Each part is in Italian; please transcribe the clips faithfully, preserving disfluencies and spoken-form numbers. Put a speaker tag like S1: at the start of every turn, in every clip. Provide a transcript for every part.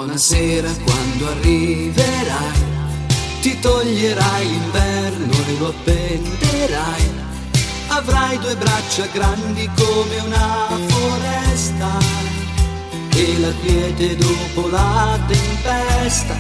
S1: Buonasera quando arriverai, ti toglierai l'inverno e lo appenderai. Avrai due braccia grandi come una foresta e la quiete dopo la tempesta.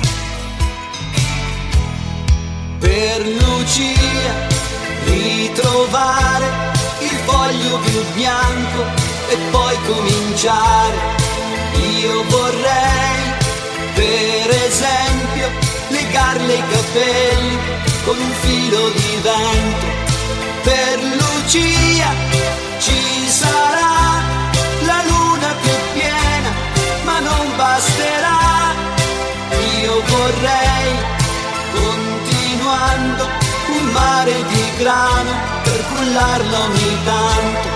S1: Per Lucia ritrovare il foglio più bianco e poi cominciare. Io vorrei, per esempio, legarle i capelli con un filo di vento. Per Lucia ci sarà la luna più piena, ma non basterà. Io vorrei, continuando, un mare di grano per cullarla ogni tanto.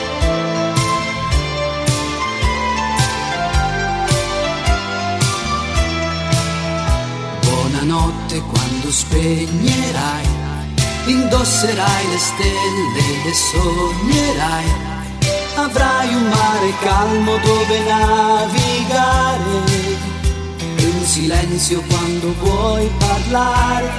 S1: Buonanotte quando spegnerai, indosserai le stelle e sognerai. Avrai un mare calmo dove navigare e un silenzio quando vuoi parlare.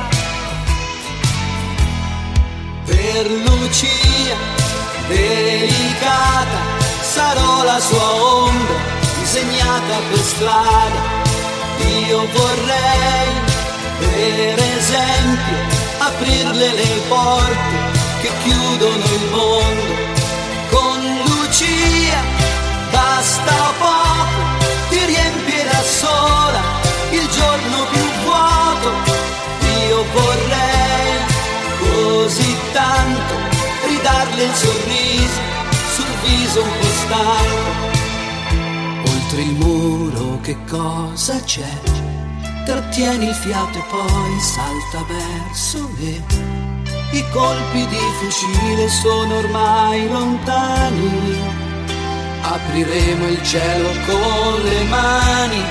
S1: Per Lucia delicata sarò la sua ombra disegnata per strada. Io vorrei, per esempio, aprirle le porte che chiudono il mondo. Con Lucia basta poco, ti riempirà sola il giorno più vuoto. Io vorrei così tanto ridarle il sorriso sul viso un po' stanco. Oltre il muro che cosa c'è? Trattieni il fiato e poi salta verso me. I colpi di fucile sono ormai lontani. Apriremo il cielo con le mani.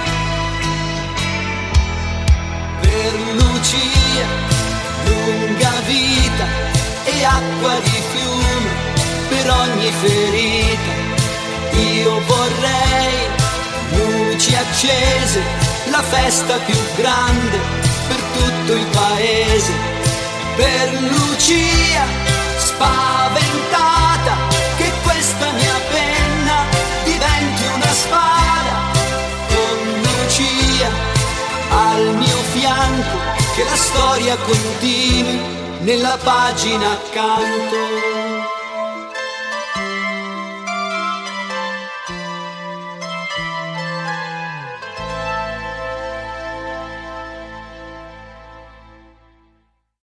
S1: Per Lucia lunga vita e acqua di fiume per ogni ferita. Io vorrei luci accese, la festa più grande per tutto il paese. Per Lucia spaventata, che questa mia penna diventi una spada. Con Lucia al mio fianco, che la storia continui nella pagina accanto.